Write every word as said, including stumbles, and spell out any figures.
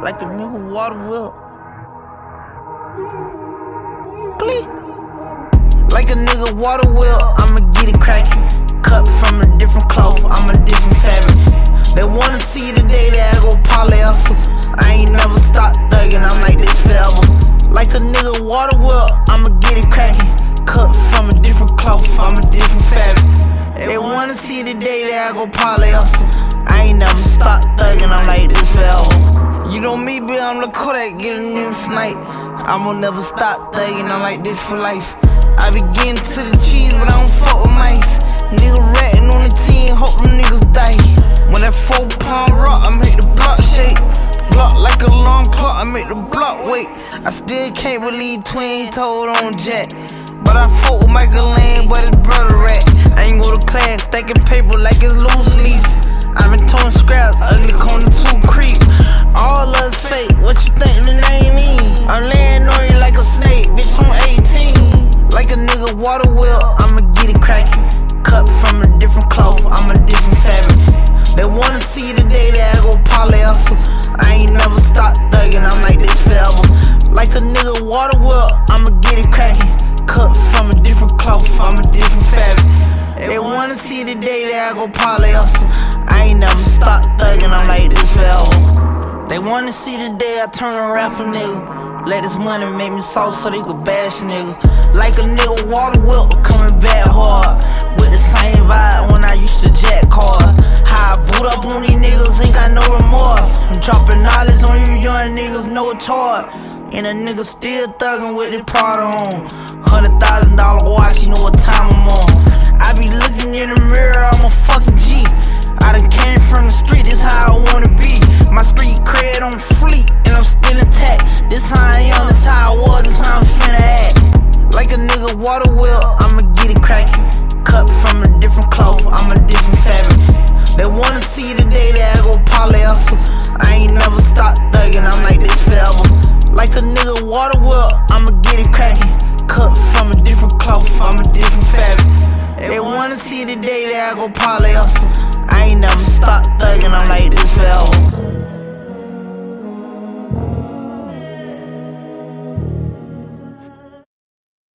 like a nigga water wheel. Glee. Like a nigga water wheel, I'ma get it crackin'. Cut from a different cloth, I'm a different fabric. They wanna see the day that I go polyester. I ain't never stopped thuggin', I'm like this forever. Like a nigga water wheel, I'ma get it crackin'. Cut from a different cloth, I'm a different fabric. They wanna see the day that I go polyester. I ain't never stopped thuggin', I'm like this forever. You know me, bitch, I'm the Kodak, get a nigga snipe. I'ma never stop thuggin', I'm like this for life. I be getting to the cheese, but I don't fuck with mice. Nigga ratting on the team, hope them niggas die. When that four pound rock, I make the block shake. Block like a long clock, I make the block wait. I still can't believe twin told on Jack. But I fuck with Michael Lane, but his brother rat. I ain't go to class, stacking paper like it's loose leaf. I been throwing scraps, ugly corner two creep. All of us fake, what you think the name mean? I'm laying on you like a snake, bitch, I'm eighteen. Like a nigga water wheel, I'ma get it crackin'. Cut from a different cloth, I'm a different fabric. They wanna see the day that I go polyester. I ain't never stopped thuggin', I'm like this forever. Like a nigga water wheel, I'ma get it crackin'. Cut from a different cloth, I'm a different fabric. They wanna see the day that I go polyester. I ain't never stopped thuggin', I'm like this forever. They wanna see the day I turn a rapper, nigga. Let this money make me soft so they could bash a nigga. Like a nigga water wheel, coming back hard. With the same vibe when I used to jack cars. How I boot up on these niggas, ain't got no remorse. I'm dropping knowledge on you young niggas, no toy. And a nigga still thuggin' with his Prada on. Hundred thousand dollar watch, you know what time I'm on. I be looking in the mirror, I'm a fucking G. I done came from the street, this how I wanna be. My street cred on fleet, and I'm still intact. This how I am, this how I was, this how I'm finna act. Like a nigga water wheel, I'ma get it crackin'. Cut from a different cloth, I'm a different fabric. They wanna see the day that I go polyester. I ain't never stopped thuggin', I'm like this forever. Like a nigga water wheel, I'ma get it crackin'. Cut from a different cloth, I'm a different fabric. They wanna see the day that I go polyester. I ain't never stopped thuggin', I'm like this forever.